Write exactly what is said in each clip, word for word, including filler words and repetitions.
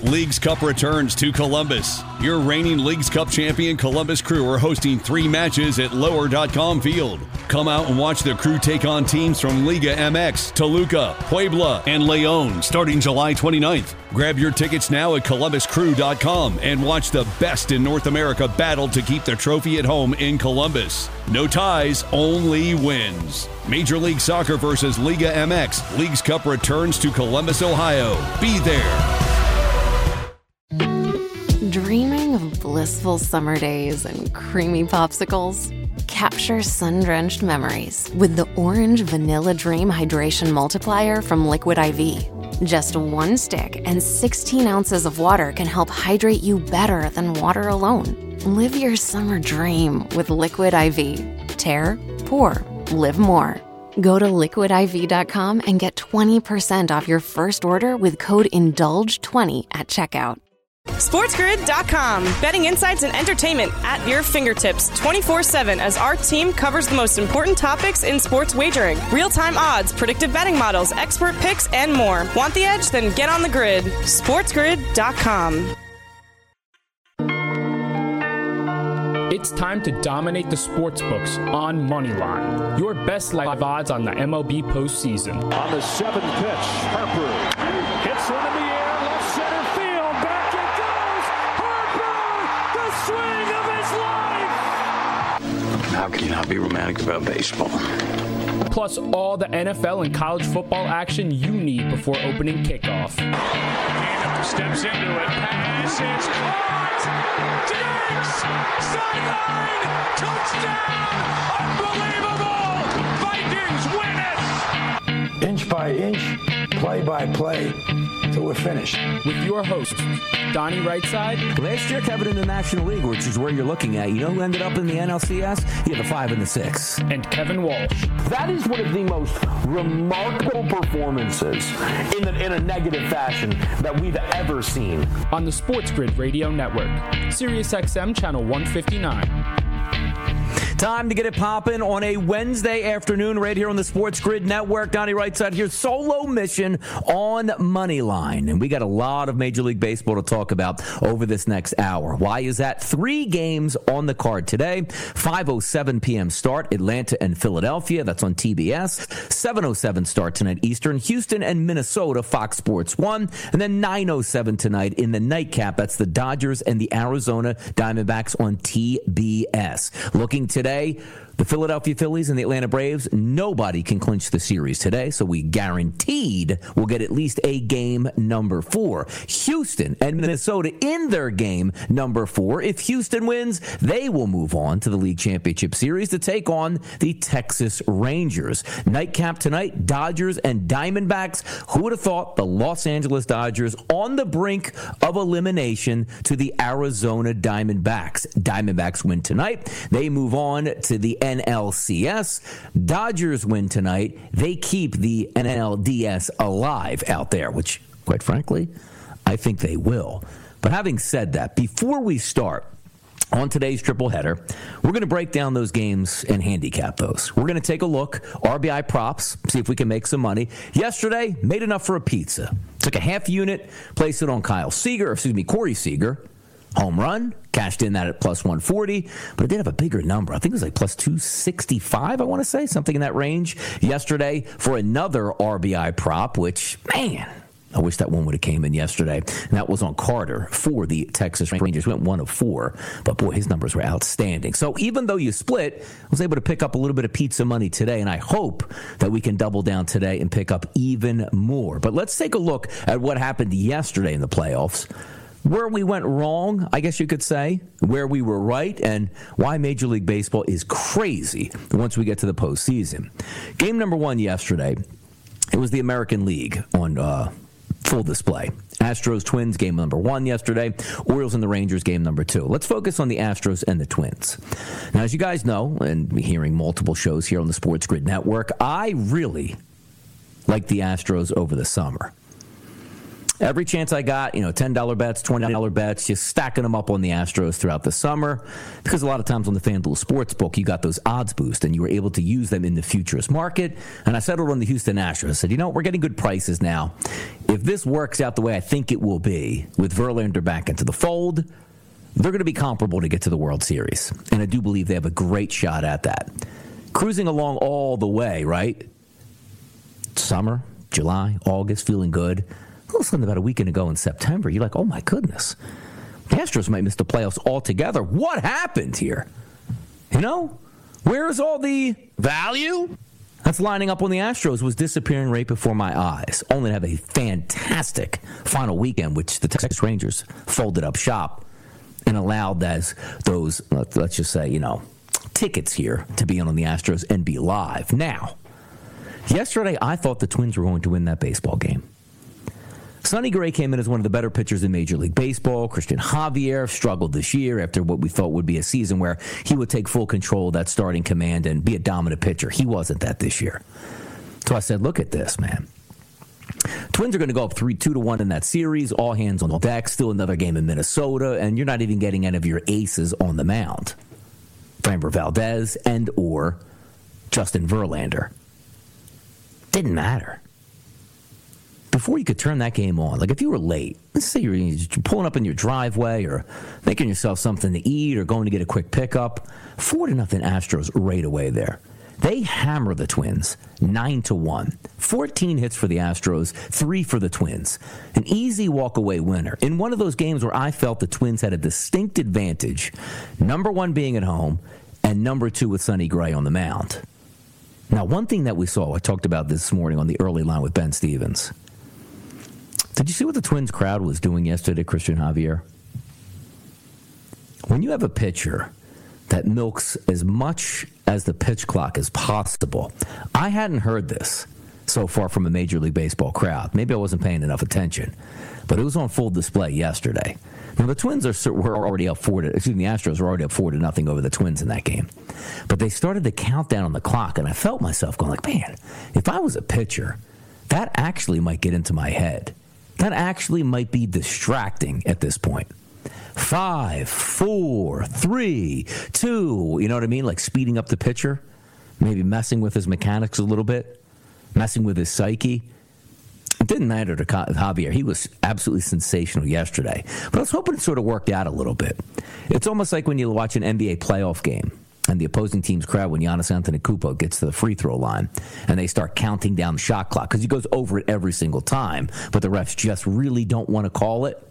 Leagues Cup returns to Columbus. Your reigning Leagues Cup champion Columbus Crew are hosting three matches at lower dot com Field. Come out and watch the Crew take on teams from Liga M X, Toluca, Puebla, and León starting July twenty-ninth. Grab your tickets now at columbus crew dot com and watch the best in North America battle to keep the trophy at home in Columbus. No ties, only wins. Major League Soccer versus Liga M X. Leagues Cup returns to Columbus, Ohio. Be there. Dreaming of blissful summer days and creamy popsicles? Capture sun-drenched memories with the Orange Vanilla Dream Hydration Multiplier from Liquid I V. Just one stick and sixteen ounces of water can help hydrate you better than water alone. Live your summer dream with Liquid I V. Tear, pour, live more. Go to liquid I V dot com and get twenty percent off your first order with code indulge twenty at checkout. sports grid dot com. Betting insights and entertainment at your fingertips twenty-four seven as our team covers the most important topics in sports wagering. Real-time odds, predictive betting models, expert picks, and more. Want the edge? Then get on the grid. sports grid dot com. It's time to dominate the sports books on Moneyline. Your best live odds on the M L B postseason. On the seventh pitch, Harper hits one in the air, left center field, back it goes! Harper, the swing of his life! How can you not be romantic about baseball? Plus all the N F L and college football action you need before opening kickoff. And steps into it, pass is caught! Diggs! Sideline! Touchdown! Unbelievable! Vikings win it! Inch by inch, play by play, till we're finished. With your host, Donnie Rightside. Last year, Kevin, in the National League, which is where you're looking at, you know who ended up in the N L C S? He had the five and the six. And Kevin Walsh. That is one of the most remarkable performances in, the, in a negative fashion that we've ever seen. On the Sports Grid Radio Network, Sirius X M Channel one fifty-nine. Time to get it popping on a Wednesday afternoon right here on the Sports Grid Network. Donnie Rightside here, solo mission on Moneyline. And we got a lot of Major League Baseball to talk about over this next hour. Why is that? Three games on the card today. five oh seven p.m. start, Atlanta and Philadelphia. That's on T B S. seven oh seven start tonight Eastern, Houston and Minnesota, Fox Sports one. And then nine oh seven tonight in the nightcap. That's the Dodgers and the Arizona Diamondbacks on T B S. Looking today, the Philadelphia Phillies and the Atlanta Braves, nobody can clinch the series today, so we guaranteed we'll get at least a game number four. Houston and Minnesota in their game number four. If Houston wins, they will move on to the League Championship Series to take on the Texas Rangers. Nightcap tonight, Dodgers and Diamondbacks. Who would have thought the Los Angeles Dodgers on the brink of elimination to the Arizona Diamondbacks? Diamondbacks win tonight. They move on to the N L C S. Dodgers win tonight. They keep the N L D S alive out there, which, quite frankly, I think they will. But having said that, before we start on today's triple header, we're going to break down those games and handicap those. We're going to take a look, R B I props, see if we can make some money. Yesterday, made enough for a pizza. Took a half unit, placed it on Kyle Seager, excuse me, Corey Seager. Home run, cashed in that at plus one forty, but it did have a bigger number. I think it was like plus two sixty-five, I want to say, something in that range yesterday for another R B I prop, which, man, I wish that one would have came in yesterday. And that was on Carter for the Texas Rangers. Went one of four, but boy, his numbers were outstanding. So even though you split, I was able to pick up a little bit of pizza money today, and I hope that we can double down today and pick up even more. But let's take a look at what happened yesterday in the playoffs. Where we went wrong, I guess you could say, where we were right, and why Major League Baseball is crazy once we get to the postseason. Game number one yesterday, it was the American League on uh, full display. Astros Twins game number one yesterday. Orioles and the Rangers game number two. Let's focus on the Astros and the Twins. Now, as you guys know, and hearing multiple shows here on the Sports Grid Network, I really like the Astros over the summer. Every chance I got, you know, ten dollar bets, twenty dollar bets, just stacking them up on the Astros throughout the summer. Because a lot of times on the FanDuel Sportsbook, you got those odds boost, and you were able to use them in the futures market. And I settled on the Houston Astros. I said, you know, we're getting good prices now. If this works out the way I think it will be, with Verlander back into the fold, they're going to be comparable to get to the World Series. And I do believe they have a great shot at that. Cruising along all the way, right? Summer, July, August, feeling good. All of a sudden, about a weekend ago in September, you're like, oh, my goodness. The Astros might miss the playoffs altogether. What happened here? You know? Where is all the value that's lining up on the Astros was disappearing right before my eyes, only to have a fantastic final weekend, which the Texas Rangers folded up shop and allowed as those, let's just say, you know, tickets here to be on the Astros and be live. Now, yesterday, I thought the Twins were going to win that baseball game. Sonny Gray came in as one of the better pitchers in Major League Baseball. Christian Javier struggled this year after what we thought would be a season where he would take full control of that starting command and be a dominant pitcher. He wasn't that this year. So I said, look at this, man. Twins are going to go up three, two to one in that series. All hands on deck. Still another game in Minnesota, and you're not even getting any of your aces on the mound. Framber Valdez and or Justin Verlander. Didn't matter. Before you could turn that game on, like if you were late, let's say you're pulling up in your driveway or making yourself something to eat or going to get a quick pickup, four to nothing Astros right away there. They hammer the Twins nine to one. fourteen hits for the Astros, three for the Twins. An easy walk-away winner in one of those games where I felt the Twins had a distinct advantage, number one being at home and number two with Sonny Gray on the mound. Now, one thing that we saw, I talked about this morning on the early line with Ben Stevens. Did you see what the Twins crowd was doing yesterday, Christian Javier? When you have a pitcher that milks as much as the pitch clock as possible, I hadn't heard this so far from a Major League Baseball crowd. Maybe I wasn't paying enough attention, but it was on full display yesterday. Now, the Twins are were already up four to, excuse me, the Astros were already up four to nothing over the Twins in that game. But they started the countdown on the clock, and I felt myself going like, man, if I was a pitcher, that actually might get into my head. That actually might be distracting at this point. Five, four, three, two, you know what I mean? Like speeding up the pitcher, maybe messing with his mechanics a little bit, messing with his psyche. It didn't matter to Javier. He was absolutely sensational yesterday. But I was hoping it sort of worked out a little bit. It's almost like when you watch an N B A playoff game and the opposing team's crowd when Giannis Antetokounmpo gets to the free throw line and they start counting down the shot clock because he goes over it every single time, but the refs just really don't want to call it.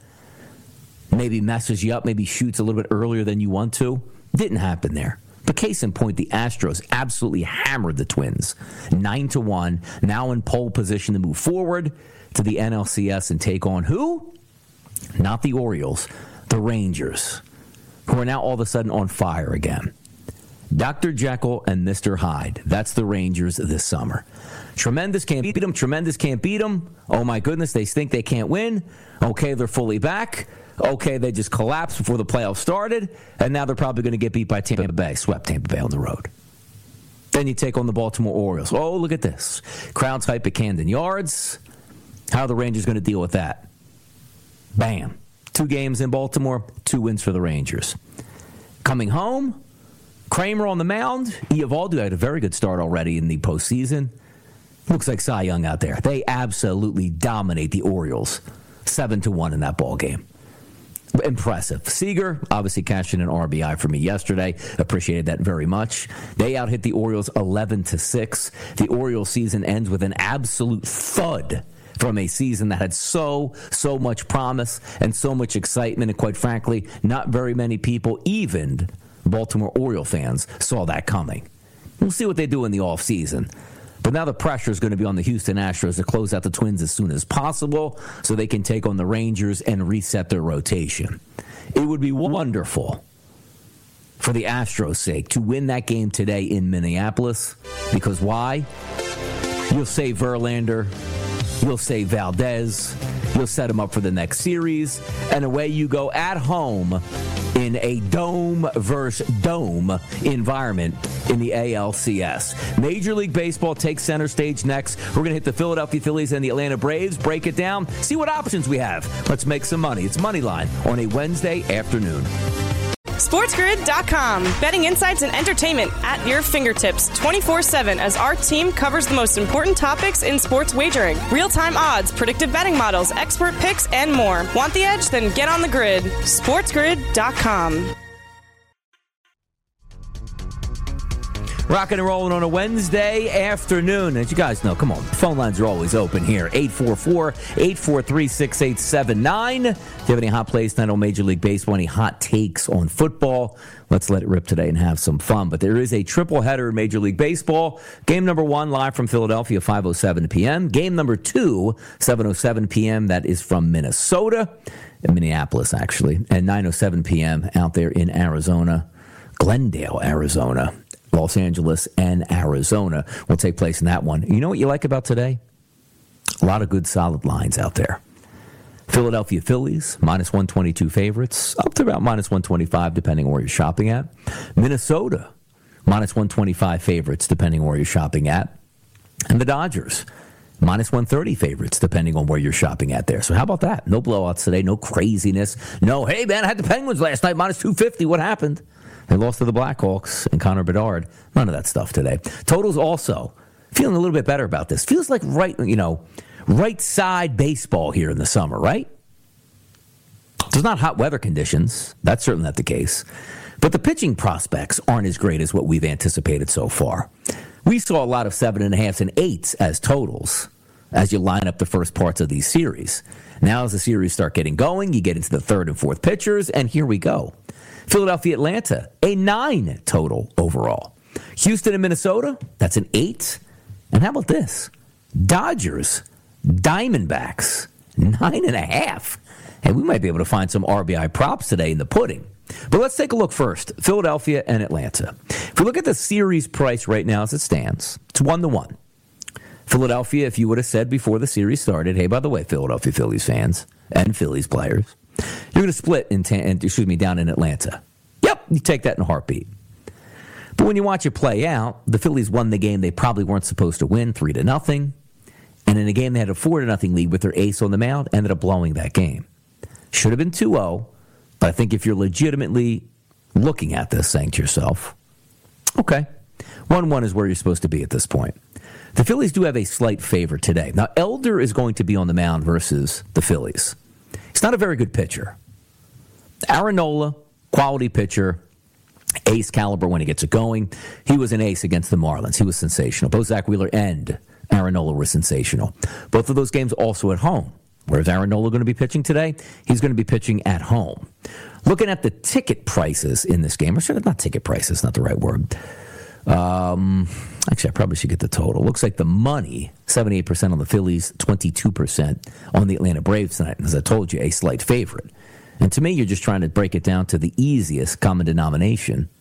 Maybe messes you up, maybe shoots a little bit earlier than you want to. Didn't happen there. But case in point, the Astros absolutely hammered the Twins. nine to one, now in pole position to move forward to the N L C S and take on who? Not the Orioles, the Rangers, who are now all of a sudden on fire again. Doctor Jekyll and Mister Hyde. That's the Rangers this summer. Tremendous can't beat them. Tremendous can't beat them. Oh, my goodness, they think they can't win. Okay, they're fully back. Okay, they just collapsed before the playoffs started, and now they're probably going to get beat by Tampa Bay. Swept Tampa Bay on the road. Then you take on the Baltimore Orioles. Oh, look at this. Crowd's hype at Camden Yards. How are the Rangers going to deal with that? Bam. Two games in Baltimore, two wins for the Rangers. Coming home, Kramer on the mound. Eovaldi had a very good start already in the postseason. Looks like Cy Young out there. They absolutely dominate the Orioles. Seven to one in that ball game. Impressive. Seager obviously cashed in an R B I for me yesterday. Appreciated that very much. They out-hit the Orioles eleven to six. The Orioles season ends with an absolute thud from a season that had so, so much promise and so much excitement. And quite frankly, not very many people, even Baltimore Oriole fans, saw that coming. We'll see what they do in the offseason. But now the pressure is going to be on the Houston Astros to close out the Twins as soon as possible so they can take on the Rangers and reset their rotation. It would be wonderful for the Astros' sake to win that game today in Minneapolis. Because why? You'll save Verlander. You'll save Valdez. You'll set him up for the next series, and away you go at home in a dome versus dome environment in the A L C S. Major League Baseball takes center stage next. We're going to hit the Philadelphia Phillies and the Atlanta Braves, break it down, see what options we have. Let's make some money. It's Moneyline on a Wednesday afternoon. SportsGrid dot com. Betting insights and entertainment at your fingertips twenty-four seven as our team covers the most important topics in sports wagering. Real-time odds, predictive betting models, expert picks, and more. Want the edge? Then get on the grid. SportsGrid dot com. Rocking and rolling on a Wednesday afternoon. As you guys know, come on, phone lines are always open here. eight four four, eight four three, six eight seven nine. If you have any hot plays tonight on Major League Baseball, any hot takes on football, let's let it rip today and have some fun. But there is a triple header in Major League Baseball. Game number one, live from Philadelphia, five oh seven p.m. Game number two, seven oh seven p.m. That is from Minnesota, in Minneapolis, actually. And nine oh seven p.m. out there in Arizona, Glendale, Arizona. Los Angeles and Arizona will take place in that one. You know what you like about today? A lot of good solid lines out there. Philadelphia Phillies, minus one twenty-two favorites, up to about minus one twenty-five, depending on where you're shopping at. Minnesota, minus one twenty-five favorites, depending on where you're shopping at. And the Dodgers, minus one thirty favorites, depending on where you're shopping at there. So how about that? No blowouts today, no craziness. No, hey, man, I had the Penguins last night, minus two fifty. What happened? They lost to the Blackhawks and Connor Bedard. None of that stuff today. Totals also feeling a little bit better about this. Feels like right, you know, right side baseball here in the summer, right? There's not hot weather conditions. That's certainly not the case. But the pitching prospects aren't as great as what we've anticipated so far. We saw a lot of seven and a halves and eights as totals as you line up the first parts of these series. Now as the series start getting going, you get into the third and fourth pitchers, and here we go. Philadelphia, Atlanta, a nine total overall. Houston and Minnesota, that's an eight. And how about this? Dodgers, Diamondbacks, nine and a half. And we might be able to find some R B I props today in the pudding. But let's take a look first. Philadelphia and Atlanta. If we look at the series price right now as it stands, it's one to one. Philadelphia, if you would have said before the series started, hey, by the way, Philadelphia Phillies fans and Phillies players, you're going to split in, ta- excuse me, down in Atlanta. Yep, you take that in a heartbeat. But when you watch it play out, the Phillies won the game they probably weren't supposed to win, three to nothing. And in a game they had a four to nothing lead with their ace on the mound, ended up blowing that game. Should have been two oh, but I think if you're legitimately looking at this, saying to yourself, okay, one one is where you're supposed to be at this point. The Phillies do have a slight favor today. Now, Elder is going to be on the mound versus the Phillies. He's not a very good pitcher. Aaron Nola, quality pitcher, ace caliber when he gets it going. He was an ace against the Marlins. He was sensational. Both Zach Wheeler and Aaron Nola were sensational. Both of those games also at home. Where's Aaron Nola going to be pitching today? He's going to be pitching at home. Looking at the ticket prices in this game, or should not ticket prices, not the right word. Um, actually, I probably should get the total. Looks like the money, seventy-eight percent on the Phillies, twenty-two percent on the Atlanta Braves tonight. And as I told you, a slight favorite. And to me, you're just trying to break it down to the easiest common denomination.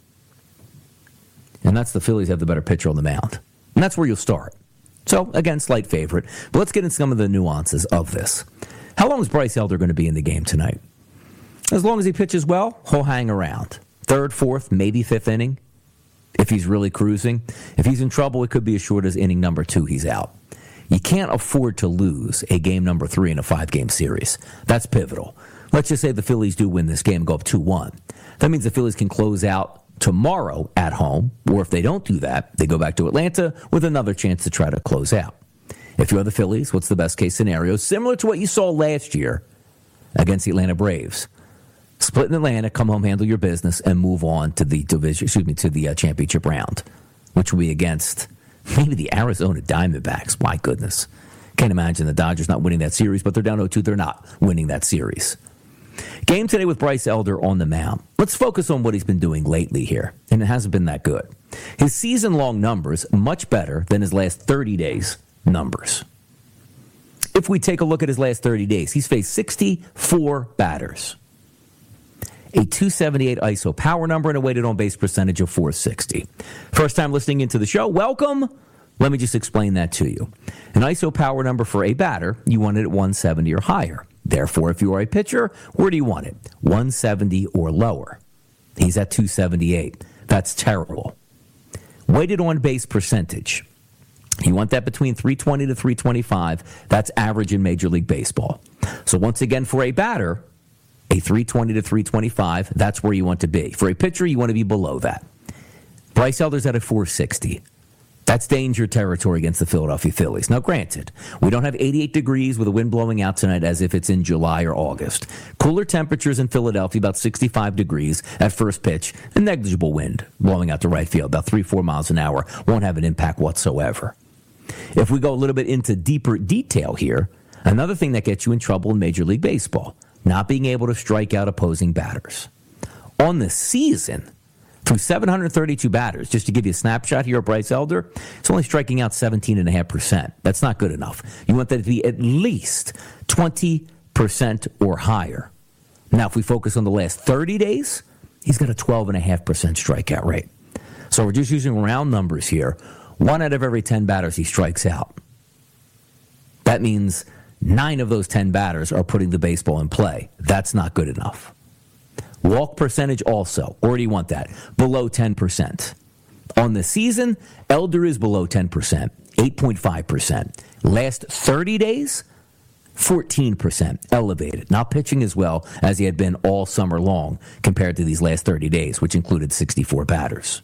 And that's the Phillies have the better pitcher on the mound. And that's where you'll start. So, again, slight favorite. But let's get into some of the nuances of this. How long is Bryce Elder going to be in the game tonight? As long as he pitches well, he'll hang around. Third, fourth, maybe fifth inning. If he's really cruising. If he's in trouble, it could be as short as inning number two, he's out. You can't afford to lose a game number three in a five-game series. That's pivotal. Let's just say the Phillies do win this game and go up two one. That means the Phillies can close out tomorrow at home, or if they don't do that, they go back to Atlanta with another chance to try to close out. If you're the Phillies, what's the best-case scenario? Similar to what you saw last year against the Atlanta Braves. Split in Atlanta, come home, handle your business, and move on to the division. Excuse me, to the uh, championship round, which will be against maybe the Arizona Diamondbacks. My goodness, can't imagine the Dodgers not winning that series, but they're down oh two. They're not winning that series. Game today with Bryce Elder on the mound. Let's focus on what he's been doing lately here, and it hasn't been that good. His season-long numbers much better than his last thirty days numbers. If we take a look at his last thirty days, he's faced sixty-four batters. A two seventy-eight I S O power number and a weighted on-base percentage of four sixty. First time listening into the show, welcome. Let me just explain that to you. An I S O power number for a batter, you want it at one seventy or higher. Therefore, if you are a pitcher, where do you want it? one seventy or lower. He's at two seventy-eight. That's terrible. Weighted on base percentage. You want that between three twenty to three twenty-five. That's average in Major League Baseball. So once again, for a batter, a three twenty to three twenty-five, that's where you want to be. For a pitcher, you want to be below that. Bryce Elder's at a four sixty. That's danger territory against the Philadelphia Phillies. Now, granted, we don't have eighty-eight degrees with the wind blowing out tonight as if it's in July or August. Cooler temperatures in Philadelphia, about sixty-five degrees at first pitch. A negligible wind blowing out to right field, about three, four miles an hour. Won't have an impact whatsoever. If we go a little bit into deeper detail here, another thing that gets you in trouble in Major League Baseball, not being able to strike out opposing batters. On the season, through seven hundred thirty-two batters, just to give you a snapshot here of Bryce Elder, it's only striking out seventeen point five percent. That's not good enough. You want that to be at least twenty percent or higher. Now, if we focus on the last thirty days, he's got a twelve point five percent strikeout rate. So we're just using round numbers here. One out of every ten batters he strikes out. That means nine of those ten batters are putting the baseball in play. That's not good enough. Walk percentage also. Or do you want that? Below ten percent. On the season, Elder is below ten percent, eight point five percent. Last thirty days, fourteen percent. Elevated. Not pitching as well as he had been all summer long compared to these last thirty days, which included sixty-four batters.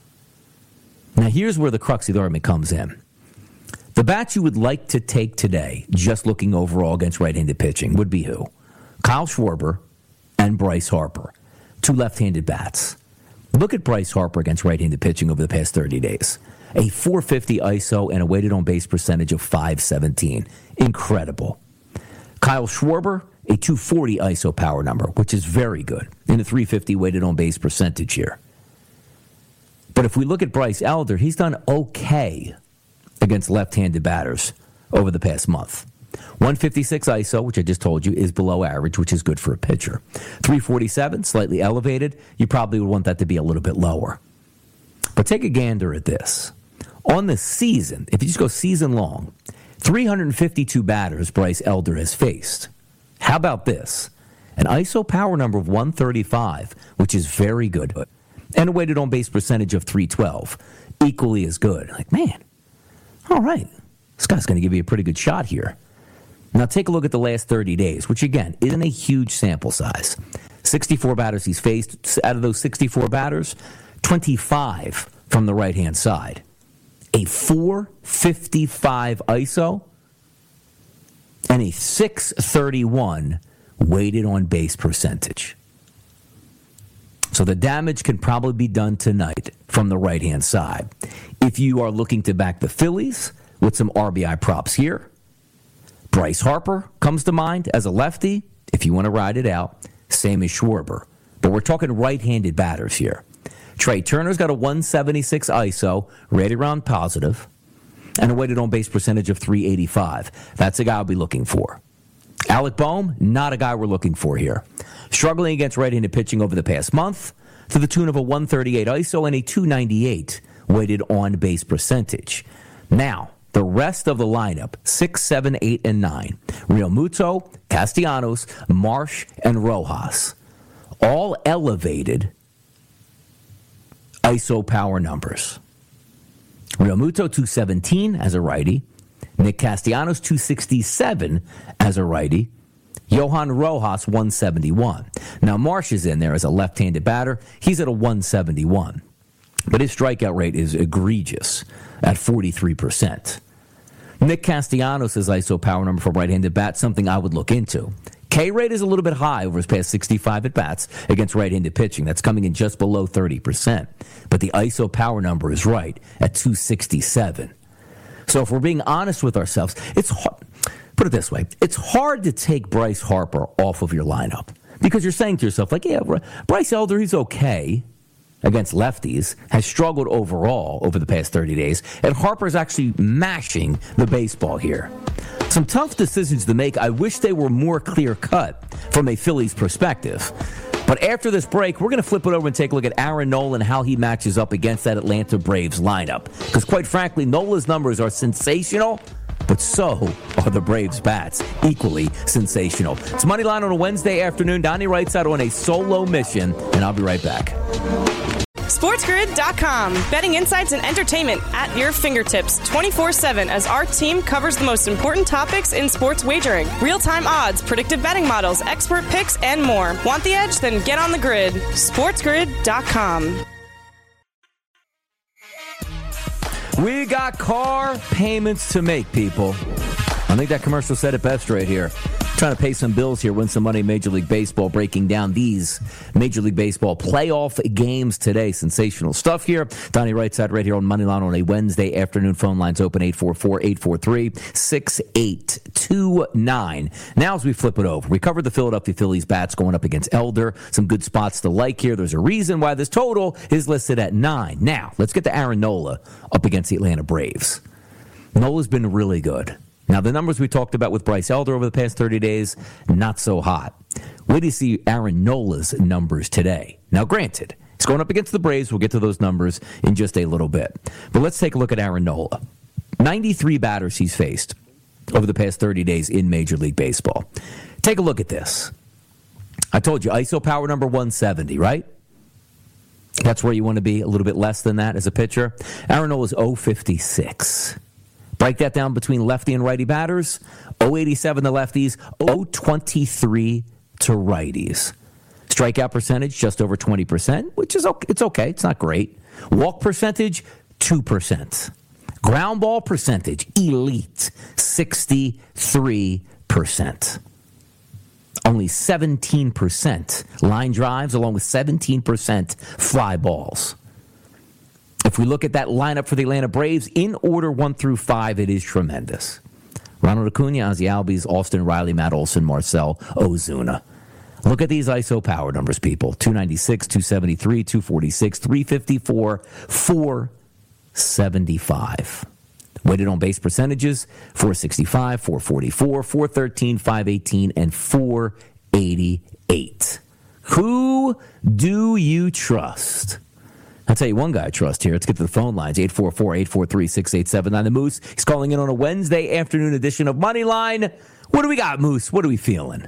Now, here's where the crux of the argument comes in. The bats you would like to take today, just looking overall against right-handed pitching, would be who? Kyle Schwarber and Bryce Harper, two left-handed bats. Look at Bryce Harper against right-handed pitching over the past thirty days. A four fifty I S O and a weighted on-base percentage of five seventeen. Incredible. Kyle Schwarber, a two forty I S O power number, which is very good, and a three fifty weighted on-base percentage here. But if we look at Bryce Elder, he's done okay against left-handed batters over the past month. one fifty-six I S O, which I just told you, is below average, which is good for a pitcher. three forty-seven, slightly elevated. You probably would want that to be a little bit lower. But take a gander at this. On the season, if you just go season long, three hundred fifty-two batters Bryce Elder has faced. How about this? An I S O power number of one thirty-five, which is very good, and a weighted on-base percentage of three twelve, equally as good. Like, man, all right, this guy's going to give you a pretty good shot here. Now take a look at the last thirty days, which again isn't a huge sample size. sixty-four batters he's faced. Out of those sixty-four batters, twenty-five from the right-hand side. A four fifty-five I S O and a six thirty-one weighted on base percentage. So the damage can probably be done tonight from the right-hand side. If you are looking to back the Phillies with some R B I props here, Bryce Harper comes to mind as a lefty, if you want to ride it out. Same as Schwarber. But we're talking right-handed batters here. Trey Turner's got a one seventy-six I S O, rated around positive, and a weighted on-base percentage of three eighty-five. That's a guy I'll be looking for. Alec Boehm, not a guy we're looking for here. Struggling against right-handed pitching over the past month to the tune of a one thirty-eight I S O and a two ninety-eight weighted on-base percentage. Now, the rest of the lineup, six, seven, eight, and nine. Real Muto, Castellanos, Marsh, and Rojas. All elevated I S O power numbers. Real Muto, two seventeen as a righty. Nick Castellanos, two sixty-seven as a righty. Johan Rojas, one seventy-one. Now, Marsh is in there as a left-handed batter. He's at a one seventy-one. But his strikeout rate is egregious at forty-three percent. Nick Castellanos' I S O power number for right-handed bat, something I would look into. K-rate is a little bit high over his past sixty-five at-bats against right-handed pitching. That's coming in just below thirty percent. But the I S O power number is right at two sixty-seven. So if we're being honest with ourselves, it's hard. Put it this way. It's hard to take Bryce Harper off of your lineup because you're saying to yourself, like, yeah, Bryce Elder, he's okay against lefties, has struggled overall over the past thirty days, and Harper's actually mashing the baseball here. Some tough decisions to make. I wish they were more clear-cut from a Phillies perspective. But after this break, we're going to flip it over and take a look at Aaron Nola and how he matches up against that Atlanta Braves lineup. Because quite frankly, Nola's numbers are sensational, but so are the Braves' bats. Equally sensational. It's Moneyline on a Wednesday afternoon. Donnie Wright's out on a solo mission, and I'll be right back. SportsGrid dot com. Betting insights and entertainment at your fingertips twenty-four seven as our team covers the most important topics in sports wagering. Real-time odds, predictive betting models, expert picks, and more. Want the edge? Then get on the grid. SportsGrid dot com. We got car payments to make, people. I think that commercial said it best right here. Trying to pay some bills here, win some money in Major League Baseball, breaking down these Major League Baseball playoff games today. Sensational stuff here. Donnie Wright's out right here on Moneyline on a Wednesday afternoon. Phone lines open eight four four, eight four three, six eight two nine. Now as we flip it over, we covered the Philadelphia Phillies bats going up against Elder. Some good spots to like here. There's a reason why this total is listed at nine. Now, let's get to Aaron Nola up against the Atlanta Braves. Nola's been really good. Now, the numbers we talked about with Bryce Elder over the past thirty days, not so hot. Where do you see Aaron Nola's numbers today? Now, granted, he's going up against the Braves. We'll get to those numbers in just a little bit. But let's take a look at Aaron Nola. ninety-three batters he's faced over the past thirty days in Major League Baseball. Take a look at this. I told you, I S O power number one seventy, right? That's where you want to be, a little bit less than that as a pitcher. Aaron Nola's oh fifty-six. Break that down between lefty and righty batters. oh eighty-seven to lefties, oh twenty-three to righties. Strikeout percentage, just over twenty percent, which is okay. It's okay. It's not great. Walk percentage, two percent. Ground ball percentage, elite, sixty-three percent. Only seventeen percent line drives, along with seventeen percent fly balls. If we look at that lineup for the Atlanta Braves, in order one through five, it is tremendous. Ronald Acuna, Ozzie Albies, Austin Riley, Matt Olson, Marcell Ozuna. Look at these I S O power numbers, people. two ninety-six, two seventy-three, two forty-six, three fifty-four, four seventy-five. Weighted on base percentages, four sixty-five, four forty-four, four thirteen, five eighteen, and four eighty-eight. Who do you trust? I'll tell you one guy I trust here. Let's get to the phone lines. eight four four, eight four three, six eight seven nine. The Moose, he's calling in on a Wednesday afternoon edition of Moneyline. What do we got, Moose? What are we feeling?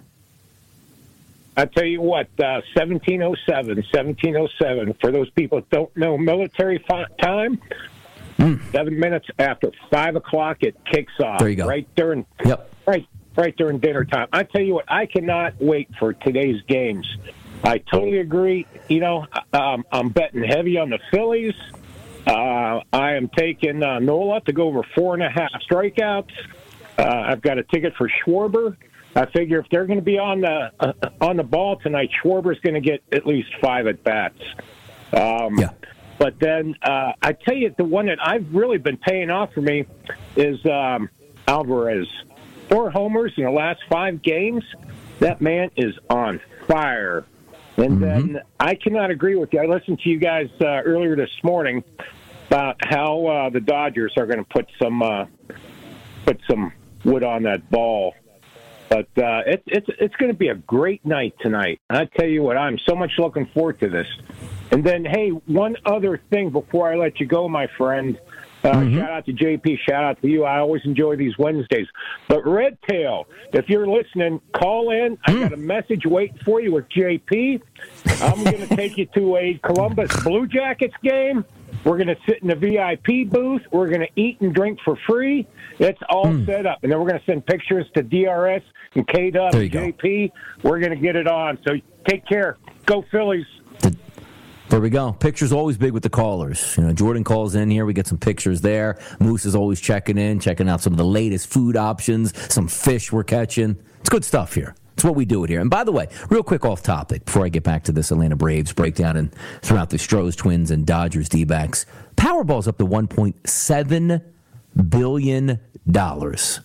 I tell you what, uh, seventeen oh seven, seventeen oh seven. For those people that don't know military fi- time, mm. seven minutes after five o'clock, it kicks off. There you go. Right during, yep. right, right during dinner time. I tell you what, I cannot wait for today's games. I totally agree. You know, um, I'm betting heavy on the Phillies. Uh, I am taking uh, Nola to go over four and a half strikeouts. Uh, I've got a ticket for Schwarber. I figure if they're going to be on the uh, on the ball tonight, Schwarber's going to get at least five at bats. Um, yeah. But then uh, I tell you, the one that I've really been paying off for me is um, Alvarez. Four homers in the last five games. That man is on fire. And mm-hmm. then I cannot agree with you. I listened to you guys uh, earlier this morning about how uh, the Dodgers are going to put some uh, put some wood on that ball. But uh, it, it's it's going to be a great night tonight. I tell you what, I'm so much looking forward to this. And then, hey, one other thing before I let you go, my friend. Uh, mm-hmm. Shout out to J P. Shout out to you. I always enjoy these Wednesdays. But Red Tail, if you're listening, call in. I got a message waiting for you with J P. I'm going to take you to a Columbus Blue Jackets game. We're going to sit in the V I P booth. We're going to eat and drink for free. It's all mm. set up. And then we're going to send pictures to D R S and K-Dub and J P. Go. We're going to get it on. So take care. Go Phillies. There we go. Pictures always big with the callers. You know, Jordan calls in here. We get some pictures there. Moose is always checking in, checking out some of the latest food options, some fish we're catching. It's good stuff here. It's what we do it here. And by the way, real quick off topic before I get back to this Atlanta Braves breakdown and throughout the Stros Twins and Dodgers D-backs. Powerball's up to one point seven billion dollars.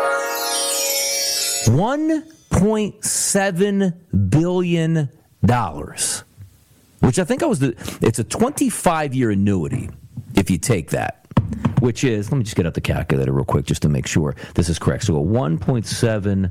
one point seven billion dollars. Which I think I was the, it's a twenty-five year annuity if you take that, which is, let me just get out the calculator real quick just to make sure this is correct. So a one point seven,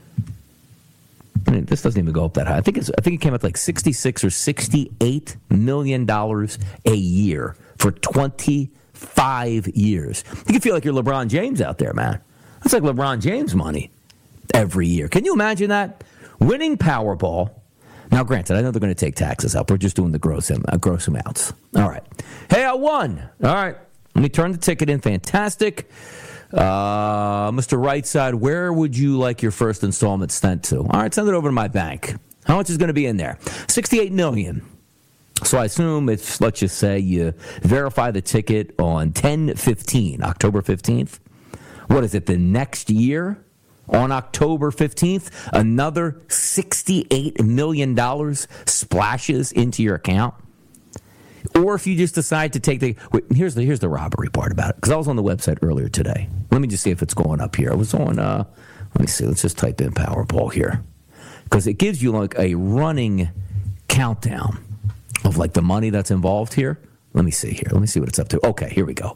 I mean, this doesn't even go up that high. I think it's, I think it came up like sixty-six or sixty-eight million dollars a year for twenty-five years. You can feel like you're LeBron James out there, man. That's like LeBron James money every year. Can you imagine that? Winning Powerball. Now, granted, I know they're going to take taxes up. We're just doing the gross, uh, gross amounts. All right. Hey, I won. All right. Let me turn the ticket in. Fantastic. Uh, Mister Rightside, where would you like your first installment sent to? All right, send it over to my bank. How much is going to be in there? sixty-eight million dollars. So I assume it's, let's just say you verify the ticket on ten fifteen, October fifteenth. What is it, the next year? On October fifteenth, another sixty-eight million dollars splashes into your account. Or if you just decide to take the... Wait, here's the here's the robbery part about it. Because I was on the website earlier today. Let me just see if it's going up here. I was on... Uh, let me see. Let's just type in Powerball here. Because it gives you like a running countdown of like the money that's involved here. Let me see here. Let me see what it's up to. Okay, here we go.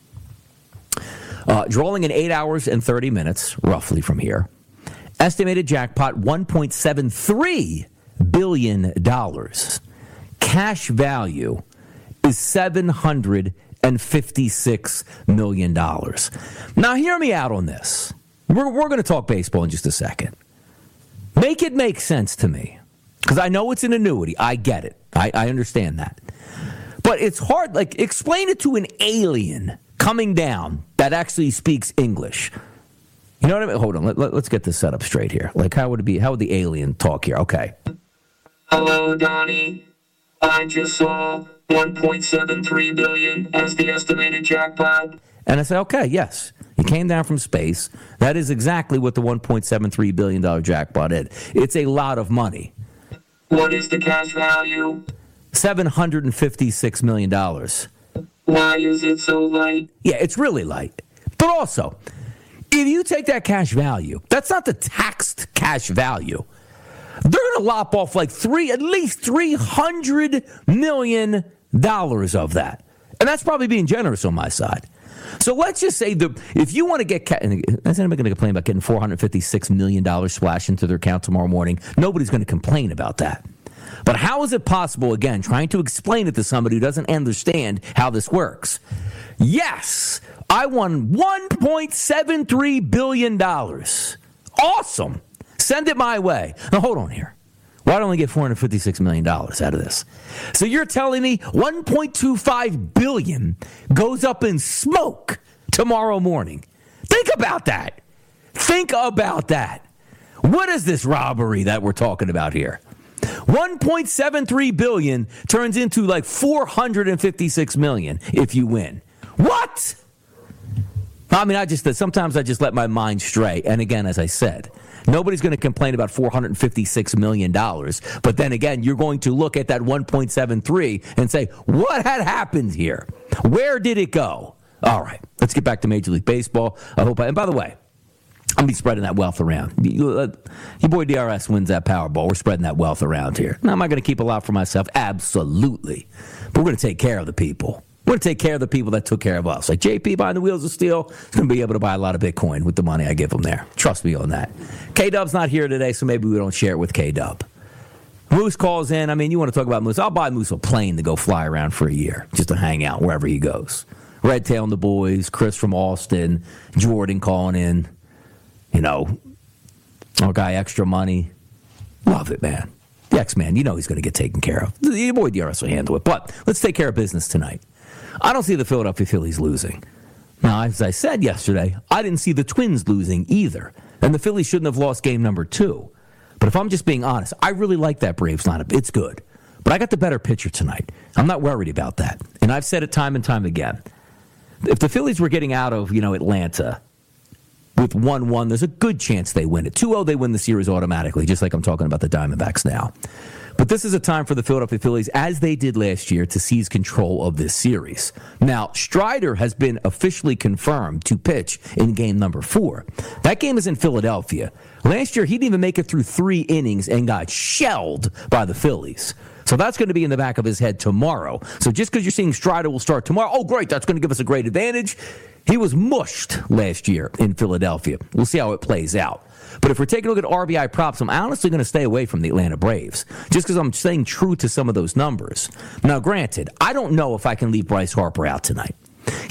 Uh, drawing in eight hours and thirty minutes, roughly from here. Estimated jackpot, one point seven three billion dollars. Cash value is seven hundred fifty-six million dollars. Now, hear me out on this. We're, we're going to talk baseball in just a second. Make it make sense to me. Because I know it's an annuity. I get it. I, I understand that. But it's hard. Like, explain it to an alien coming down that actually speaks English. You know what I mean? Hold on. Let, let, let's get this set up straight here. Like, how would it be? How would the alien talk here? Okay. Hello, Donnie. I just saw one point seven three billion dollars as the estimated jackpot. And I said, okay, yes. He came down from space. That is exactly what the one point seven three billion dollars jackpot is. It's a lot of money. What is the cash value? seven hundred fifty-six million dollars. Why is it so light? Yeah, it's really light. But also, if you take that cash value, that's not the taxed cash value. They're going to lop off like three, at least three hundred million dollars of that. And that's probably being generous on my side. So let's just say the if you want to get, is anybody going to complain about getting four hundred fifty-six million dollars splashed into their account tomorrow morning? Nobody's going to complain about that. But how is it possible, again, trying to explain it to somebody who doesn't understand how this works? Yes, I won one point seven three billion dollars. Awesome. Send it my way. Now, hold on here. Why don't we get four hundred fifty-six million dollars out of this? So you're telling me one point two five billion dollars goes up in smoke tomorrow morning. Think about that. Think about that. What is this robbery that we're talking about here? one point seven three billion dollars turns into like four hundred fifty-six million dollars if you win. What? I mean, I just sometimes I just let my mind stray. And again, as I said, nobody's going to complain about four hundred fifty-six million dollars. But then again, you're going to look at that one point seven three and say, what had happened here? Where did it go? All right, let's get back to Major League Baseball. I hope. I, and by the way, I'm going to be spreading that wealth around. You, uh, your boy D R S wins that Powerball. We're spreading that wealth around here. Now, am I going to keep a lot for myself? Absolutely. But we're going to take care of the people. We're going to take care of the people that took care of us. Like J P behind the wheels of steel is going to be able to buy a lot of Bitcoin with the money I give him there. Trust me on that. K-Dub's not here today, so maybe we don't share it with K-Dub. Moose calls in. I mean, you want to talk about Moose. I'll buy Moose a plane to go fly around for a year just to hang out wherever he goes. Red Tail and the boys, Chris from Austin, Jordan calling in. You know, our guy Extra Money. Love it, man. The X-Man, you know he's going to get taken care of. Your boy D R S will handle it. But let's take care of business tonight. I don't see the Philadelphia Phillies losing. Now, as I said yesterday, I didn't see the Twins losing either. And the Phillies shouldn't have lost game number two. But if I'm just being honest, I really like that Braves lineup. It's good. But I got the better pitcher tonight. I'm not worried about that. And I've said it time and time again. If the Phillies were getting out of, you know, Atlanta with one one, there's a good chance they win it. two oh, they win the series automatically, just like I'm talking about the Diamondbacks now. But this is a time for the Philadelphia Phillies, as they did last year, to seize control of this series. Now, Strider has been officially confirmed to pitch in game number four. That game is in Philadelphia. Last year, he didn't even make it through three innings and got shelled by the Phillies. So that's going to be in the back of his head tomorrow. So just because you're seeing Strider will start tomorrow, oh, great, that's going to give us a great advantage. He was mushed last year in Philadelphia. We'll see how it plays out. But if we're taking a look at R B I props, I'm honestly going to stay away from the Atlanta Braves just because I'm staying true to some of those numbers. Now, granted, I don't know if I can leave Bryce Harper out tonight. He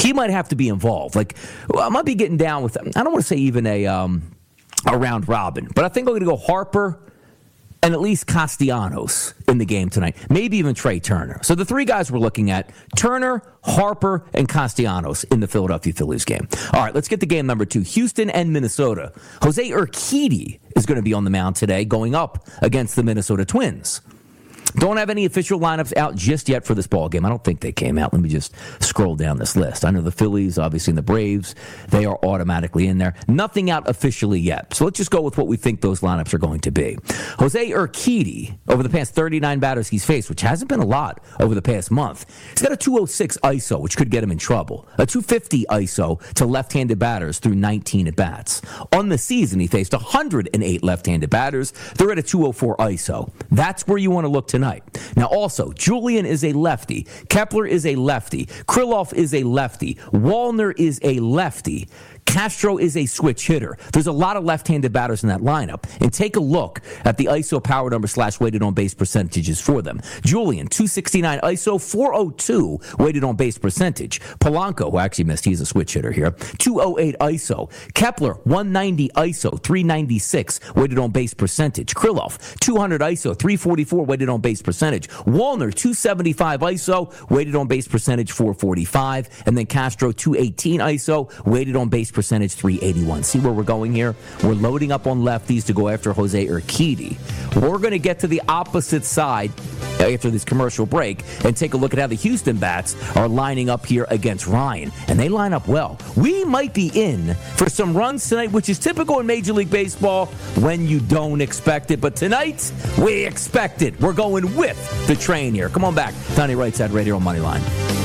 He might have to be involved. Like, I might be getting down with, I don't want to say even a, um, a round robin, but I think I'm going to go Harper and at least Castellanos in the game tonight. Maybe even Trey Turner. So the three guys we're looking at, Turner, Harper, and Castellanos in the Philadelphia Phillies game. All right, let's get to game number two. Houston and Minnesota. Jose Urquidy is going to be on the mound today going up against the Minnesota Twins. Don't have any official lineups out just yet for this ball game. I don't think they came out. Let me just scroll down this list. I know the Phillies, obviously, and the Braves, they are automatically in there. Nothing out officially yet. So let's just go with what we think those lineups are going to be. Jose Urquidy, over the past thirty-nine batters he's faced, which hasn't been a lot over the past month, he's got a two oh six I S O, which could get him in trouble. A two fifty I S O to left-handed batters through nineteen at-bats. On the season, he faced one hundred eight left-handed batters. They're at a two oh four I S O. That's where you want to look tonight. Now, also, Julian is a lefty. Kepler is a lefty. Krylov is a lefty. Wallner is a lefty. Castro is a switch hitter. There's a lot of left-handed batters in that lineup. And take a look at the I S O power number slash weighted on base percentages for them. Julian, two sixty-nine I S O, four oh two weighted on base percentage. Polanco, who actually missed, he's a switch hitter here, two oh eight I S O. Kepler, one ninety I S O, three ninety-six weighted on base percentage. Krylov, two hundred I S O, three forty-four weighted on base percentage. Wallner, two seventy-five I S O, weighted on base percentage, four forty-five. And then Castro, two eighteen I S O, weighted on base percentage, three eighty-one. See where we're going here? We're loading up on lefties to go after Jose Urquidy. We're going to get to the opposite side after this commercial break and take a look at how the Houston bats are lining up here against Ryan. And they line up well. We might be in for some runs tonight, which is typical in Major League Baseball when you don't expect it. But tonight, we expect it. We're going with the train here. Come on back. Donnie Rightside Radio on Moneyline.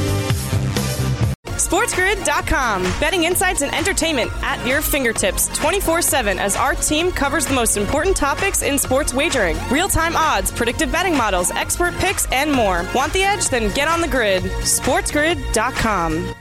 SportsGrid dot com. Betting insights and entertainment at your fingertips twenty-four seven as our team covers the most important topics in sports wagering. Real-time odds, predictive betting models, expert picks, and more. Want the edge? Then get on the grid. SportsGrid dot com.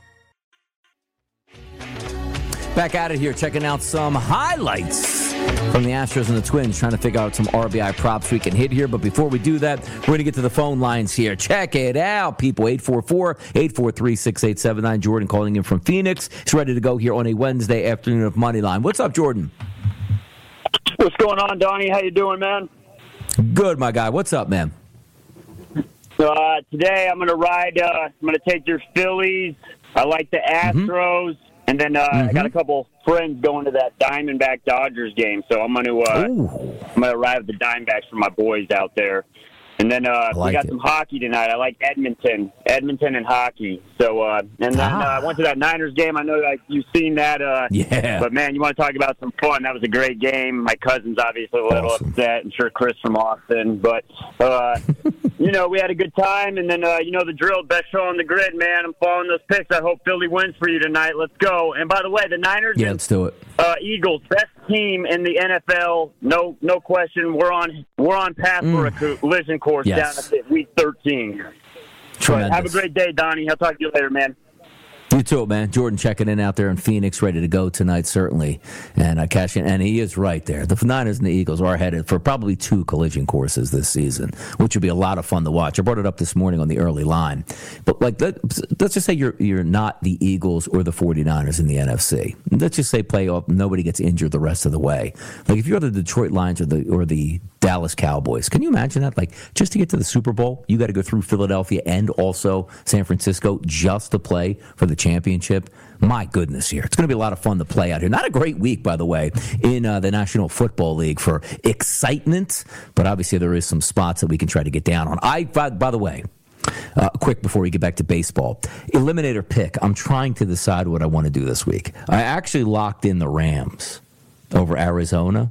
Back at it here, checking out some highlights from the Astros and the Twins, trying to figure out some R B I props we can hit here. But before we do that, we're going to get to the phone lines here. Check it out, people. eight four four, eight four three, six eight seven nine. Jordan calling in from Phoenix. He's ready to go here on a Wednesday afternoon of Moneyline. What's up, Jordan? What's going on, Donnie? How you doing, man? Good, my guy. What's up, man? Uh, today I'm going to ride, uh, I'm going to take your Phillies. I like the Astros. Mm-hmm. And then uh, mm-hmm. I got a couple friends going to that Diamondback Dodgers game, so I'm going to uh, I'm going to ride with the Diamondbacks for my boys out there. And then uh, like we got it. some hockey tonight. I like Edmonton, Edmonton and hockey. So uh, and then ah. uh, I went to that Niners game. I know like you've seen that. Uh, yeah. But man, you want to talk about some fun? That was a great game. My cousin's obviously a little awesome. upset. I'm sure Chris from Austin, but uh, you know we had a good time. And then uh, you know the drill, best show on the grid, man. I'm following those picks. I hope Philly wins for you tonight. Let's go. And by the way, the Niners. Yeah, let's do it. Uh, Eagles, best team in the N F L. No, no question. We're on. We're on path mm. for a collision course yes. down at week thirteen. Tremendous. Have a great day, Donnie. I'll talk to you later, man. You too, man. Jordan checking in out there in Phoenix, ready to go tonight, certainly. And uh, cash in, and he is right there. The Niners and the Eagles are headed for probably two collision courses this season, which would be a lot of fun to watch. I brought it up this morning on the early line. But like, let, let's just say you're you're not the Eagles or the 49ers in the N F C. Let's just say playoff, nobody gets injured the rest of the way. Like if you're the Detroit Lions or the or the Dallas Cowboys, can you imagine that? Like just to get to the Super Bowl, you got to go through Philadelphia and also San Francisco just to play for the championship. My goodness here. It's going to be a lot of fun to play out here. Not a great week, by the way, in uh, the National Football League for excitement, but obviously there is some spots that we can try to get down on. I, by, by the way, uh, quick before we get back to baseball, eliminator pick. I'm trying to decide what I want to do this week. I actually locked in the Rams over Arizona.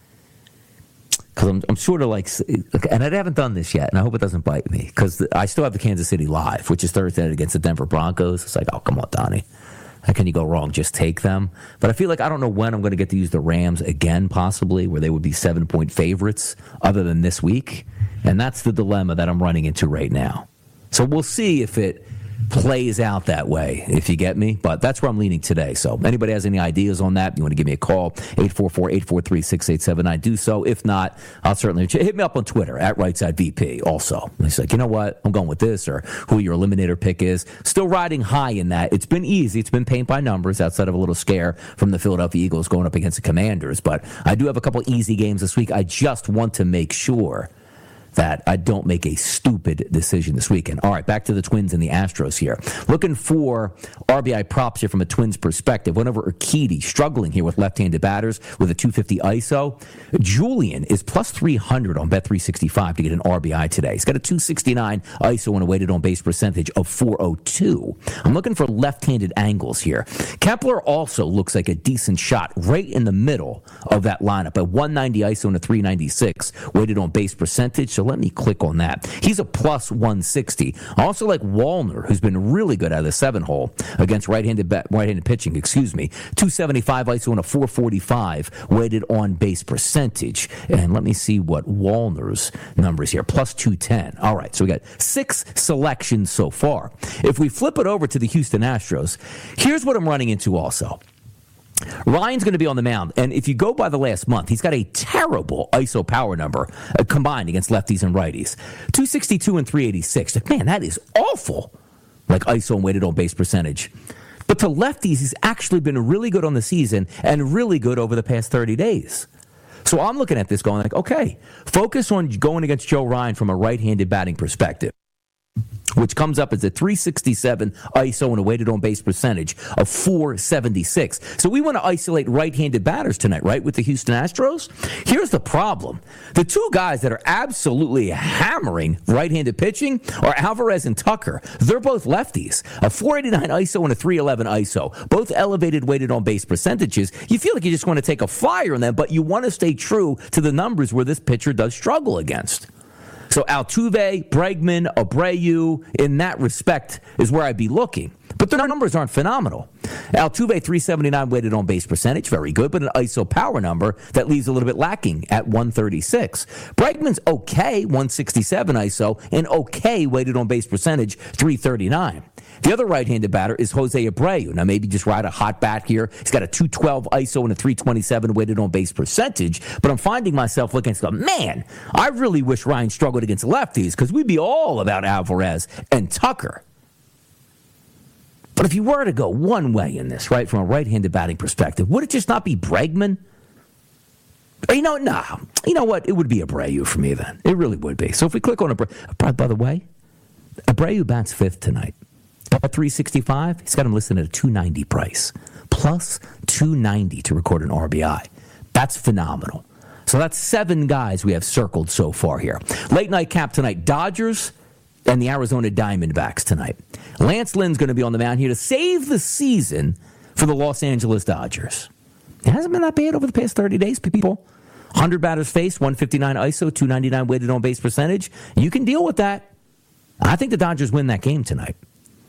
Because I'm, I'm sort of like, and I haven't done this yet, and I hope it doesn't bite me, because I still have the Kansas City Live, which is Thursday night against the Denver Broncos. It's like, oh, come on, Donnie. How can you go wrong? Just take them. But I feel like I don't know when I'm going to get to use the Rams again, possibly, where they would be seven-point favorites, other than this week. And that's the dilemma that I'm running into right now. So we'll see if it plays out that way, if you get me. But that's where I'm leaning today. So anybody has any ideas on that, you want to give me a call, eight four four, eight four three, six eight seven nine. Do so. If not, I'll certainly hit me up on Twitter at RightSideVP also. He's like, you know what? I'm going with this, or who your eliminator pick is. Still riding high in that. It's been easy. It's been paint by numbers outside of a little scare from the Philadelphia Eagles going up against the Commanders. But I do have a couple easy games this week. I just want to make sure that I don't make a stupid decision this weekend. All right, back to the Twins and the Astros here. Looking for R B I props here from a Twins perspective. Whenever Urquidy struggling here with left-handed batters with a two fifty I S O. Julian is plus three hundred on Bet three sixty-five to get an R B I today. He's got a two sixty-nine I S O and a weighted on-base percentage of four oh two. I'm looking for left-handed angles here. Kepler also looks like a decent shot right in the middle of that lineup. A one ninety I S O and a three ninety-six weighted on-base percentage. So let me click on that. He's a plus one sixty. I also like Wallner, who's been really good out of the seven hole against right-handed bat, right-handed pitching, excuse me. two seventy-five I S O and a four forty-five weighted on base percentage. And let me see what Wallner's numbers here. Plus two ten. All right, so we got six selections so far. If we flip it over to the Houston Astros, here's what I'm running into also. Ryan's going to be on the mound, and if you go by the last month, he's got a terrible I S O power number uh, combined against lefties and righties. two sixty-two and three eighty-six. Like, man, that is awful. Like I S O and weighted on base percentage. But to lefties, he's actually been really good on the season and really good over the past thirty days. So I'm looking at this going like, okay, focus on going against Joe Ryan from a right-handed batting perspective, which comes up as a three sixty-seven I S O and a weighted on-base percentage of four seventy-six. So we want to isolate right-handed batters tonight, right, with the Houston Astros? Here's the problem. The two guys that are absolutely hammering right-handed pitching are Alvarez and Tucker. They're both lefties. A four eighty-nine I S O and a three eleven I S O. Both elevated weighted on-base percentages. You feel like you just want to take a flyer on them, but you want to stay true to the numbers where this pitcher does struggle against. So Altuve, Bregman, Abreu, in that respect, is where I'd be looking. But their numbers aren't phenomenal. Altuve, three seventy-nine weighted on base percentage, very good, but an I S O power number that leaves a little bit lacking at one thirty-six. Bregman's okay, one sixty-seven I S O, and okay weighted on base percentage, three thirty-nine. The other right-handed batter is Jose Abreu. Now, maybe just ride a hot bat here. He's got a two twelve I S O and a three twenty-seven weighted on base percentage, but I'm finding myself looking and going, man, I really wish Ryan struggled against lefties because we'd be all about Alvarez and Tucker. But if you were to go one way in this, right, from a right-handed batting perspective, would it just not be Bregman? Or, you know, nah. You know what? It would be Abreu for me then. It really would be. So if we click on Abreu, by the way, Abreu bats fifth tonight. At three sixty-five, he's got him listed at a two ninety price. Plus two ninety to record an R B I. That's phenomenal. So that's seven guys we have circled so far here. Late night cap tonight, Dodgers and the Arizona Diamondbacks tonight. Lance Lynn's going to be on the mound here to save the season for the Los Angeles Dodgers. It hasn't been that bad over the past thirty days, people. one hundred batters faced, one fifty-nine I S O, two ninety-nine weighted on base percentage. You can deal with that. I think the Dodgers win that game tonight.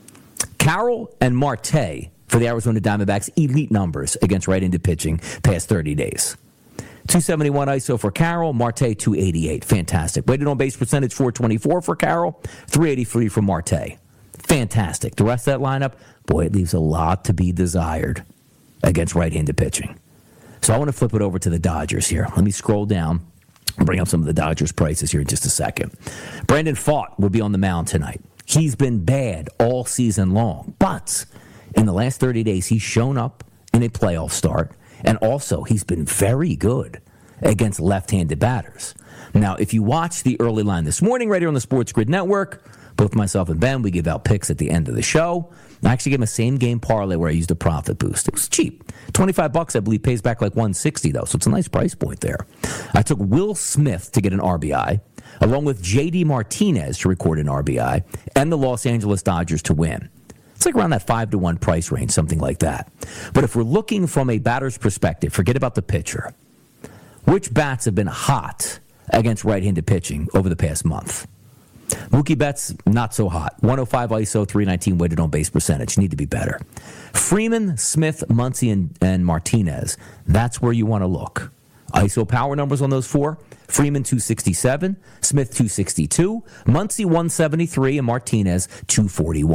Carroll and Marte for the Arizona Diamondbacks, elite numbers against right-handed pitching past thirty days. two seventy-one I S O for Carroll, Marte two eighty-eight. Fantastic. Weighted on base percentage four twenty-four for Carroll, three eighty-three for Marte. Fantastic. The rest of that lineup, boy, it leaves a lot to be desired against right-handed pitching. So I want to flip it over to the Dodgers here. Let me scroll down and bring up some of the Dodgers prices here in just a second. Brandon Pfaadt will be on the mound tonight. He's been bad all season long, but in the last thirty days, he's shown up in a playoff start, and also he's been very good against left-handed batters. Now, if you watch the early line this morning right here on the Sports Grid Network, both myself and Ben, we give out picks at the end of the show. I actually gave him a same-game parlay where I used a profit boost. It was cheap. twenty-five bucks, I believe, pays back like one sixty, though, so it's a nice price point there. I took Will Smith to get an R B I, along with J D Martinez to record an R B I, and the Los Angeles Dodgers to win. It's like around that five to one price range, something like that. But if we're looking from a batter's perspective, forget about the pitcher. Which bats have been hot against right-handed pitching over the past month? Mookie Betts, not so hot. one oh five I S O, three nineteen weighted on base percentage. Need to be better. Freeman, Smith, Muncy, and, and Martinez. That's where you want to look. I S O power numbers on those four. Freeman, two sixty-seven. Smith, two sixty-two. Muncy, one seventy-three. And Martinez, two forty-one.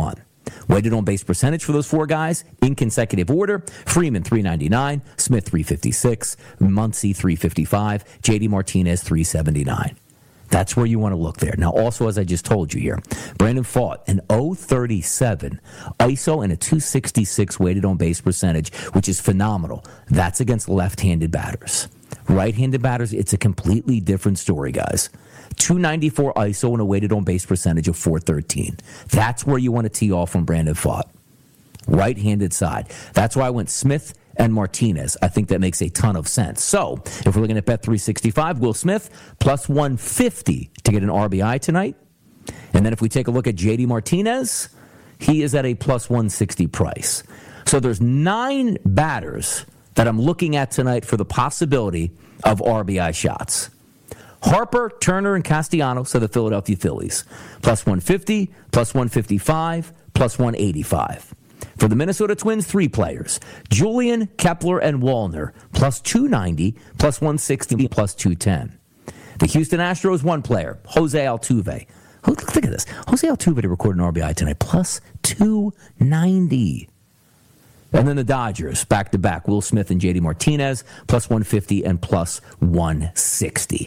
Weighted on base percentage for those four guys in consecutive order: Freeman three ninety-nine, Smith three fifty-six, Muncy three fifty-five, J D Martinez three seventy-nine. That's where you want to look there. Now, also, as I just told you here, Brandon Pfaadt, an oh thirty-seven I S O and a two sixty-six weighted on base percentage, which is phenomenal. That's against left-handed batters. Right-handed batters, it's a completely different story, guys. two ninety-four I S O and a weighted on base percentage of four thirteen. That's where you want to tee off from Brandon Pfaadt. Right-handed side. That's why I went Smith and Martinez. I think that makes a ton of sense. So, if we're looking at Bet three sixty-five, Will Smith plus one fifty to get an R B I tonight. And then if we take a look at J D Martinez, he is at a plus one sixty price. So there's nine batters that I'm looking at tonight for the possibility of R B I shots. Harper, Turner, and Castellanos are the Philadelphia Phillies. Plus one fifty, plus one fifty-five, plus one eighty-five. For the Minnesota Twins, three players: Julian, Kepler, and Wallner. Plus two ninety, plus one sixty, plus two ten. The Houston Astros, one player: Jose Altuve. Look at this. Jose Altuve to record an R B I tonight. Plus two ninety. And then the Dodgers, back-to-back: Will Smith and J D Martinez. Plus one fifty and plus one sixty.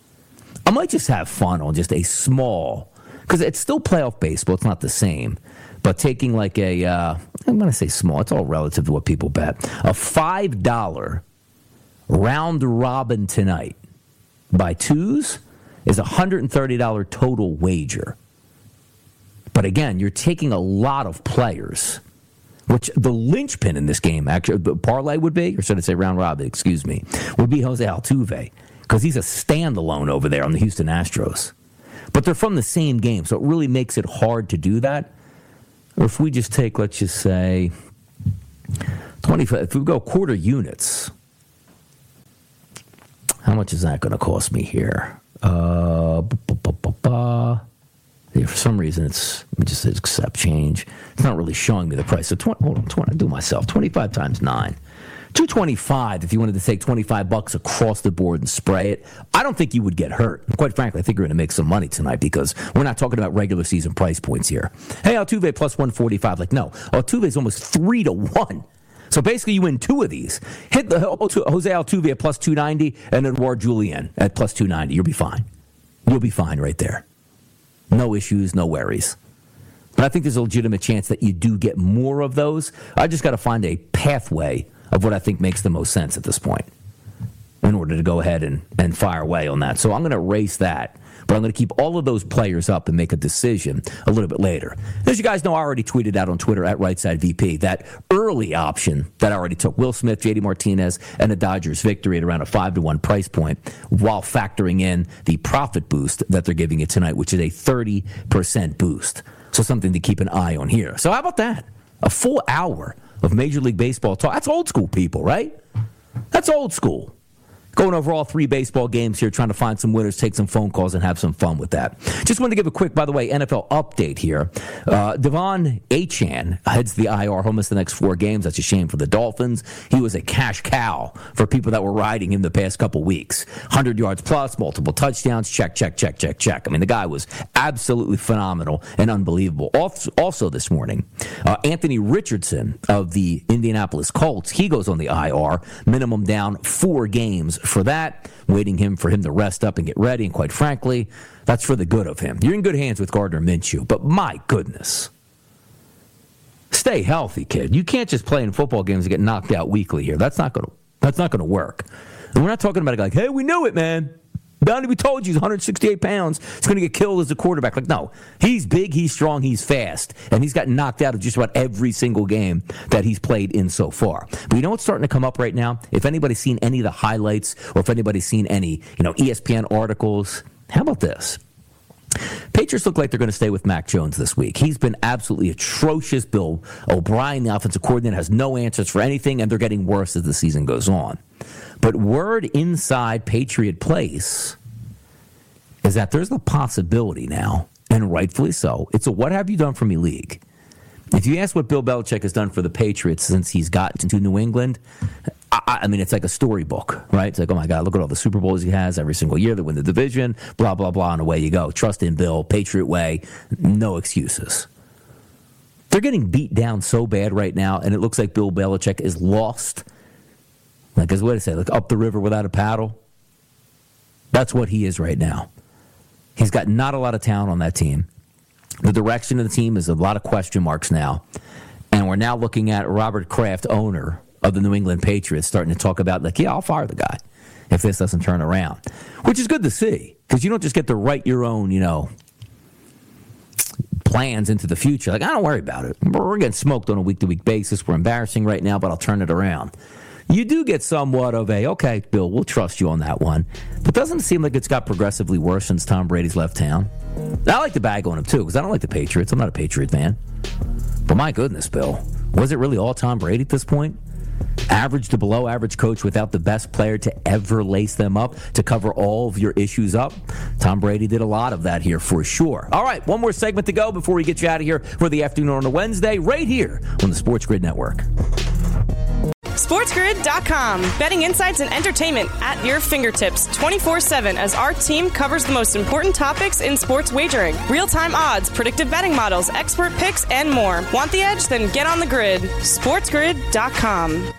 I might just have fun on just a small, because it's still playoff baseball. It's not the same. But taking like a, uh, I'm going to say small. It's all relative to what people bet. A five dollar round robin tonight by twos is a one hundred thirty dollars total wager. But again, you're taking a lot of players, which the linchpin in this game, actually, the parlay would be, or should I say round robin, excuse me, would be Jose Altuve, because he's a standalone over there on the Houston Astros. But they're from the same game, so it really makes it hard to do that. Or if we just take, let's just say, twenty-five, if we go quarter units, how much is that going to cost me here? Uh, yeah, for some reason, it's, let me just say accept change. It's not really showing me the price. So twenty, hold on, twenty, I do myself. twenty-five times nine. two twenty-five if you wanted to take twenty-five bucks across the board and spray it. I don't think you would get hurt. Quite frankly, I think you're going to make some money tonight, because we're not talking about regular season price points here. Hey, Altuve plus one forty-five. Like, no, Altuve's almost three to one. So basically you win two of these. Hit the Jose Altuve at plus two ninety and Edouard Julien at plus two ninety. You'll be fine. You'll be fine right there. No issues, no worries. But I think there's a legitimate chance that you do get more of those. I just got to find a pathway of what I think makes the most sense at this point in order to go ahead and, and fire away on that. So I'm going to erase that, but I'm going to keep all of those players up and make a decision a little bit later. As you guys know, I already tweeted out on Twitter at RightSideVP that early option that I already took: Will Smith, J D Martinez, and the Dodgers victory at around a five to one price point, while factoring in the profit boost that they're giving it tonight, which is a thirty percent boost. So something to keep an eye on here. So how about that? A full hour of Major League Baseball talk. That's old school, people, right? That's old school. Going over all three baseball games here, trying to find some winners, take some phone calls, and have some fun with that. Just wanted to give a quick, by the way, N F L update here. Uh, Devon Achane heads the I R, home the next four games. That's a shame for the Dolphins. He was a cash cow for people that were riding him the past couple weeks. one hundred yards plus, multiple touchdowns, check, check, check, check, check. I mean, the guy was absolutely phenomenal and unbelievable. Also this morning, uh, Anthony Richardson of the Indianapolis Colts, he goes on the I R, minimum down four games for that, waiting him for him to rest up and get ready. And quite frankly, that's for the good of him. You're in good hands with Gardner Minshew, but my goodness, stay healthy, kid. You can't just play in football games and get knocked out weekly here. That's not gonna that's not gonna work. And we're not talking about a guy like, hey, we knew it, man. Donnie, we told you he's one hundred sixty-eight pounds. He's going to get killed as a quarterback. Like, no, he's big, he's strong, he's fast. And he's gotten knocked out of just about every single game that he's played in so far. But you know what's starting to come up right now? If anybody's seen any of the highlights, or if anybody's seen any, you know, E S P N articles, how about this? Patriots look like they're going to stay with Mac Jones this week. He's been absolutely atrocious. Bill O'Brien, the offensive coordinator, has no answers for anything, and they're getting worse as the season goes on. But word inside Patriot Place is that there's the possibility now, and rightfully so, it's a what have you done for me league. If you ask what Bill Belichick has done for the Patriots since he's gotten to New England, I, I mean, it's like a storybook, right? It's like, oh, my God, look at all the Super Bowls he has every single year. They win the division, blah, blah, blah, and away you go. Trust in Bill, Patriot way, no excuses. They're getting beat down so bad right now, and it looks like Bill Belichick is lost. Like, as what I say, like up the river without a paddle. That's what he is right now. He's got not a lot of talent on that team. The direction of the team is a lot of question marks now. And we're now looking at Robert Kraft, owner of the New England Patriots, starting to talk about, like, yeah, I'll fire the guy if this doesn't turn around. Which is good to see, because you don't just get to write your own, you know, plans into the future. Like, I don't worry about it. We're getting smoked on a week-to-week basis. We're embarrassing right now, but I'll turn it around. You do get somewhat of a, okay, Bill, we'll trust you on that one. But doesn't it seem like it's got progressively worse since Tom Brady's left town? I like to bag on him, too, because I don't like the Patriots. I'm not a Patriot fan. But my goodness, Bill, was it really all Tom Brady at this point? Average to below average coach without the best player to ever lace them up, to cover all of your issues up? Tom Brady did a lot of that here for sure. All right, one more segment to go before we get you out of here for the afternoon on a Wednesday, right here on the Sports Grid Network. SportsGrid dot com. Betting insights and entertainment at your fingertips twenty-four seven as our team covers the most important topics in sports wagering. Real-time odds, predictive betting models, expert picks, and more. Want the edge? Then get on the grid. SportsGrid dot com.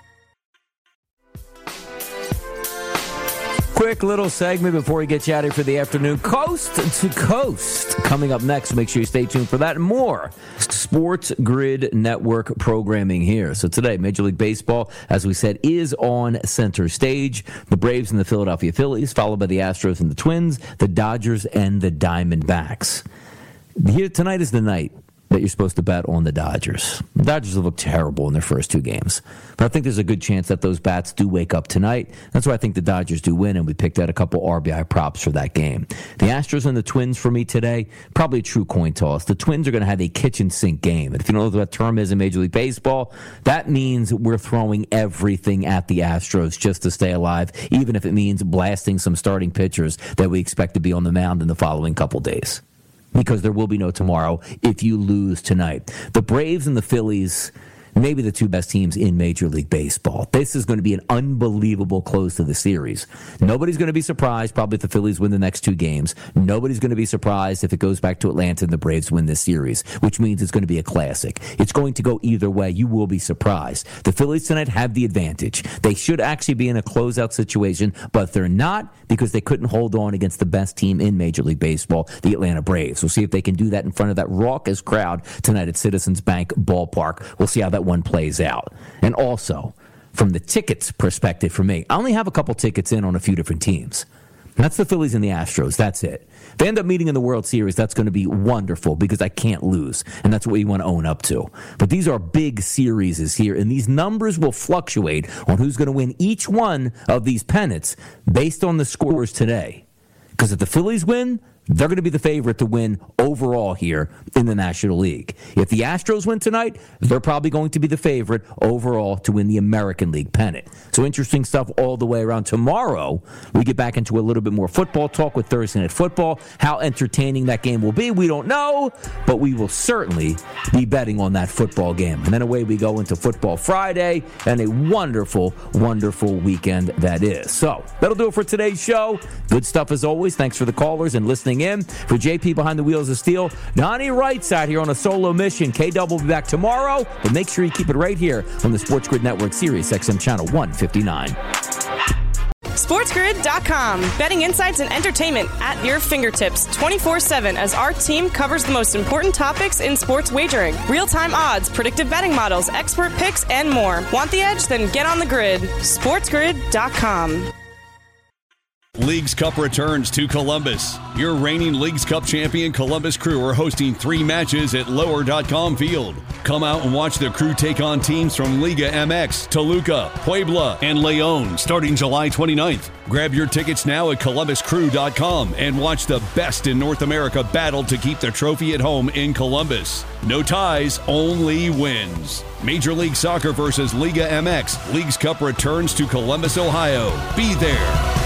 Quick little segment before we get you out here for the afternoon. Coast to Coast coming up next. Make sure you stay tuned for that and more. Sports Grid Network programming here. So today, Major League Baseball, as we said, is on center stage. The Braves and the Philadelphia Phillies, followed by the Astros and the Twins, the Dodgers and the Diamondbacks. Here tonight is the night that you're supposed to bet on the Dodgers. The Dodgers have looked terrible in their first two games. But I think there's a good chance that those bats do wake up tonight. That's why I think the Dodgers do win, and we picked out a couple R B I props for that game. The Astros and the Twins for me today, probably a true coin toss. The Twins are going to have a kitchen sink game. And if you don't know what that term is in Major League Baseball, that means we're throwing everything at the Astros just to stay alive, even if it means blasting some starting pitchers that we expect to be on the mound in the following couple days. Because there will be no tomorrow if you lose tonight. The Braves and the Phillies, maybe the two best teams in Major League Baseball. This is going to be an unbelievable close to the series. Nobody's going to be surprised probably if the Phillies win the next two games. Nobody's going to be surprised if it goes back to Atlanta and the Braves win this series, which means it's going to be a classic. It's going to go either way. You will be surprised. The Phillies tonight have the advantage. They should actually be in a closeout situation, but they're not because they couldn't hold on against the best team in Major League Baseball, the Atlanta Braves. We'll see if they can do that in front of that raucous crowd tonight at Citizens Bank Ballpark. We'll see how that one plays out. And also, from the tickets perspective for me, I only have a couple tickets in on a few different teams. That's the Phillies and the Astros. That's it. If they end up meeting in the World Series, that's going to be wonderful because I can't lose, and that's what you want to own up to. But these are big series here, and these numbers will fluctuate on who's going to win each one of these pennants based on the scores today. Because if the Phillies win, they're going to be the favorite to win overall here in the National League. If the Astros win tonight, they're probably going to be the favorite overall to win the American League pennant. So interesting stuff all the way around. Tomorrow, we get back into a little bit more football talk with Thursday Night Football. How entertaining that game will be, we don't know, but we will certainly be betting on that football game. And then away we go into Football Friday, and a wonderful, wonderful weekend that is. So that'll do it for today's show. Good stuff as always. Thanks for the callers and listening in. For J P behind the wheels of steel, Donnie Wright's out here on a solo mission. K-Dub will be back tomorrow, but make sure you keep it right here on the Sports Grid Network, Sirius X M Channel one fifty-nine. SportsGrid dot com. Betting insights and entertainment at your fingertips twenty-four seven as our team covers the most important topics in sports wagering. Real-time odds, predictive betting models, expert picks, and more. Want the edge? Then get on the grid. SportsGrid dot com. Leagues Cup returns to Columbus. Your reigning Leagues Cup champion Columbus Crew are hosting three matches at lower dot com Field. Come out and watch the Crew take on teams from Liga M X, Toluca, Puebla, and Leon starting July twenty-ninth. Grab your tickets now at Columbus Crew dot com and watch the best in North America battle to keep the trophy at home in Columbus. No ties, only wins. Major League Soccer versus Liga M X. Leagues Cup returns to Columbus, Ohio. Be there.